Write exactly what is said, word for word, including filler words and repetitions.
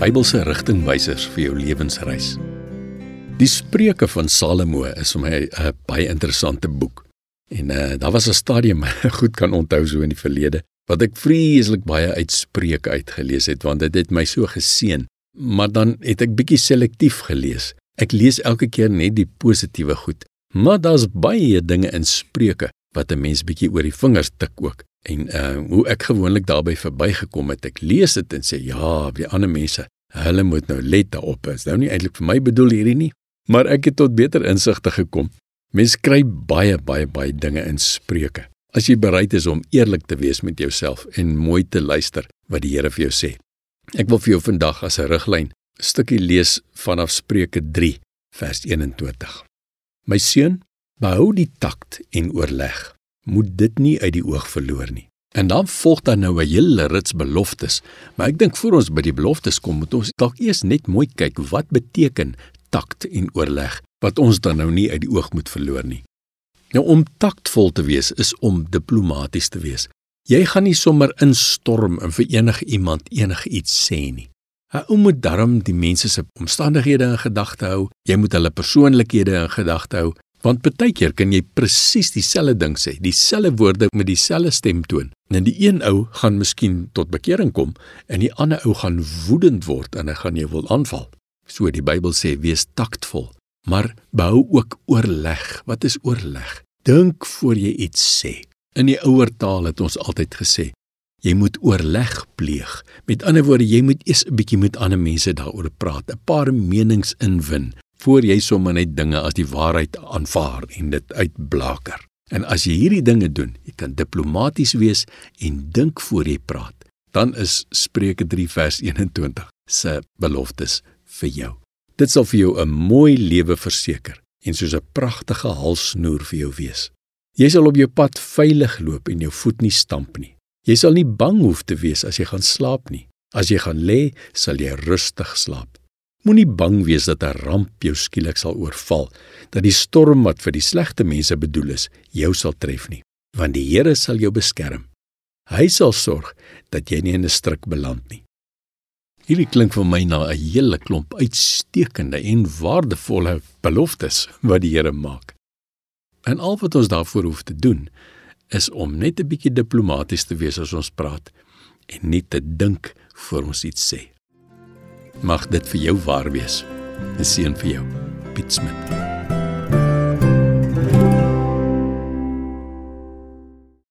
Bybelse rigtingwysers vir jou lewensreis. Die Spreuke van Salomo is vir my 'n baie interessante boek. En uh, daar was 'n stadium, goed kan onthou so in die verlede, wat ek vreeslik baie uit Spreuke uitgelees het, want dit het my so geseën. Maar dan het ek bietjie selektief gelees. Ek lees elke keer net die positiewe goed. Maar daar's baie dinge in Spreuke wat 'n mens bietjie oor die vingers tik ook. En uh, hoe ek gewoonlik daarby verbygekom het, ek lees dit en sê, ja, die ander mense, hulle moet nou let daarop, is nou nie eintlik vir my bedoel hierdie nie, maar ek het tot beter insigte gekom. Mens kry baie, baie, baie dinge in Spreuke, as jy bereid is om eerlik te wees met jouself en mooi te luister wat die Here vir jou sê. Ek wil vir jou vandag as 'n riglyn 'n stukkie lees vanaf Spreuke drie, vers eenentwintig. My seun, behou die takt en oorleg, moet dit nie uit die oog verloor nie. En dan volg daar nou 'n hele rits beloftes, maar ek dink voor ons by die beloftes kom, moet ons dalk eers net mooi kyk wat beteken takt en oorleg, wat ons dan nou nie uit die oog moet verloor nie. Nou om taktvol te wees is om diplomaties te wees. Jy gaan nie sommer instorm en vir enige iemand enige iets sê nie. Ou moet darm die mense se omstandighede in gedagte hou, jy moet hulle persoonlikhede in gedagte hou, want partykeer kan jy presies dieselfde ding sê, dieselfde woorde met dieselfde stemtoon. En die een ou gaan miskien tot bekering kom en die ander ou gaan woedend word en hy gaan jou wil aanval. So die Bybel sê, wees taktvol, maar behou ook oorleg. Wat is oorleg? Dink voor jy iets sê. In die ouer taal het ons altyd gesê, jy moet oorleg pleeg. Met ander woorde, jy moet eers 'n bietjie met ander mense daaroor praat, 'n paar menings inwin, voor jy sommer net dinge as die waarheid aanvaar en dit uitblaker. En as jy hierdie dinge doen, jy kan diplomaties wees en dink voor jy praat, dan is Spreuke drie vers eenentwintig se beloftes vir jou. Dit sal vir jou 'n mooi lewe verseker en soos 'n pragtige halssnoer vir jou wees. Jy sal op jou pad veilig loop en jou voet nie stamp nie. Jy sal nie bang hoef te wees as jy gaan slaap nie. As jy gaan lê, sal jy rustig slaap. Moenie bang wees dat 'n ramp jou skielik sal oorval, dat die storm wat vir die slegte mense bedoel is, jou sal tref nie, want die Here sal jou beskerm. Hy sal sorg dat jy nie in 'n struik beland nie. Hierdie klink vir my na 'n hele klomp uitstekende en waardevolle beloftes wat die Here maak. En al wat ons daarvoor hoef te doen, is om net 'n bietjie diplomaties te wees as ons praat, en nie te dink voor ons iets sê. Mag dit vir jou waar wees. 'n Seën vir jou, Piet Smit.